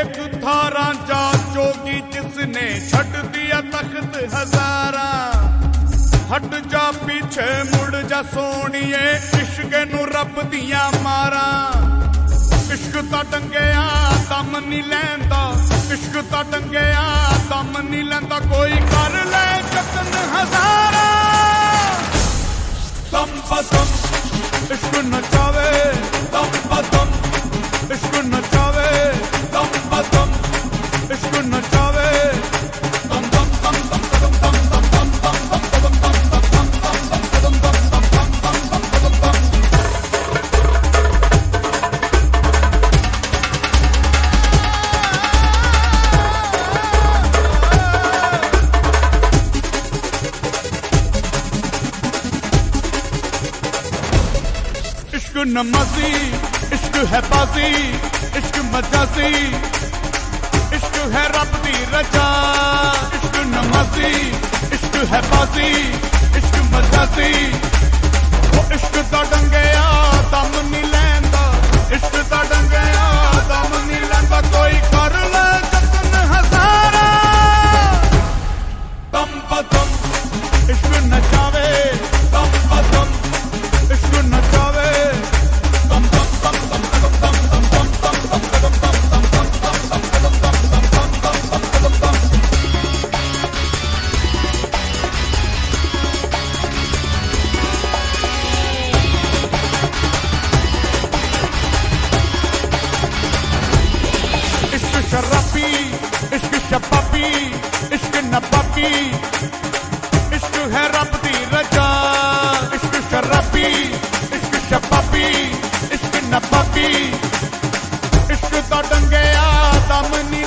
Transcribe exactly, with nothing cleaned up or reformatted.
एक था रांझा जोगी जिसने छट दिया तख्त हजारा। हट जा पीछे मुड़ जा सोनिए इश्क नू रब दिया मारा। इश्क ता डंगया दम नहीं लैंदा, इश्क ता डंगया दम नहीं लैंदा, कोई कर ले जतन हजारा। दम बदम इश्क नचावे, दम बदम इश्क नचावे, दम बदम इश्क नचावे। दम दम दम दम दम दम दम दम दम दम दम इश्क नमाजी, इश्क है बाजी, इश्क मजाजी, इश्क है रब दी रजा। इश्क नमाजी, इश्क है बाजी, इश्क मजाजी, वो इश्क दा डंगया दम नहीं लैंदा, इश्क दा डंगया दम नहीं लैंदा, कोई कर ले जतन हजारा। दम बदम इश्क नचावे, दम बदम इश्क नचावे। शराबी इश्क शबाबी, इश्क नबाबी, इश्क है रब दी रजा। इश्क शराबी, इश्क शबाबी, इश्क नबाबी, इश्क दा डंगया दम नहीं